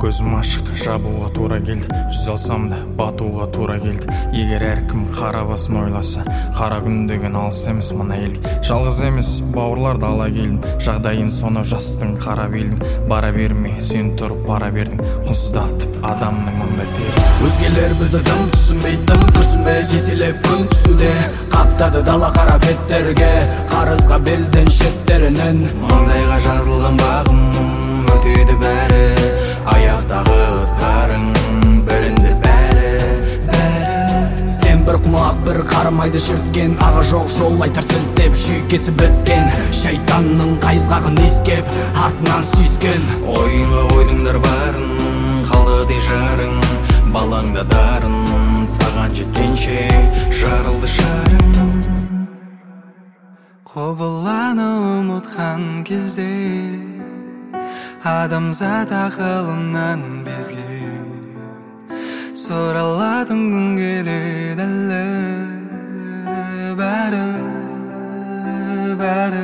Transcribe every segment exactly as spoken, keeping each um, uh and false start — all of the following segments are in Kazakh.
Көзім ашық, жабуға тура келді. Жүз алсам да батуға тура келді. Егер әркім қара басын ойласа, қара күн деген алыс емес мына елге. Жалғыз емес, бауырларды ала келдім. Жағдайын соны жастың қара белдің. Бара берме, сен тұрып бара бердің. Құнсыздатып адамның мұндай тері. Өзгелер бізді дым түсінбей, дым күрсінбей, кеселеп күн түсуде. Қаптады дала қара беттерге, қарызға белден шеттерінен. Маңдайға жазылған бағым өтеді бәрі, аяқтағы ызғарың білінді бәрі, бәрі. Сен бір құмақ бір қармайды шерткен, аға жоқ жол айтар сілтеп, шүйкесі біткен. Шайтанның қайызғағын ескеп, артынан сүйіскен. Ойынға ойдыңдар барын, қалды дей жарың, балаңда дарын, саған жеткенше жарылды шарың. Құбыланы ұмытқан кезде адамзат ақылынан безген, сұраладың күн келеді әлі, бәрі, бәрі.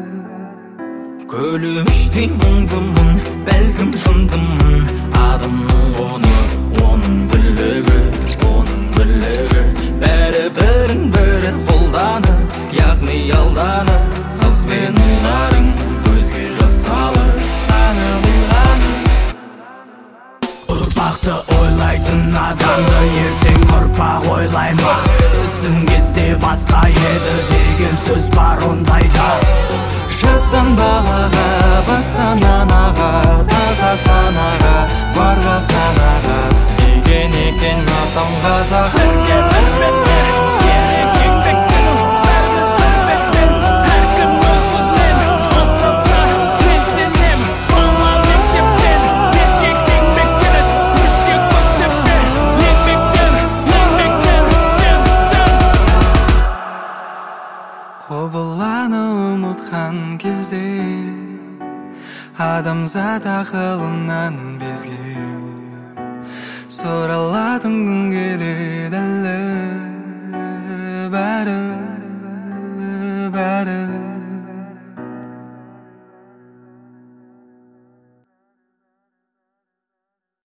Күліміштей мұңдымын, бәлкім жындымын, адамның оны, оның бірлігі, оның бірлігі. Бәрі бірін бірі қолданы, яғни алданы, қыз бен ұлдарың көзге жасалы саны бұлғаны. Ұрпақты ойлайтын адамды ертең ұрпақ ойлай ма? Сіздің кезде басқа еді деген сөз бар ондайда. Жастан балаға, басынан аға, таза санаға, барға қанағат, деген екен атам қазақ. Бірге бір бетте, керек еңбекпен, бәріміз бір бетпен, әркім өз өзінен бастаса, мен сенем, бала мектептен, еркек еңбек керек, мүшек мектепте, еңбектен, еңбектен, сен, сен. Құбыланы ұмытқан кезде адамзат ақылынан безген, сұраладың күн келеді әлі.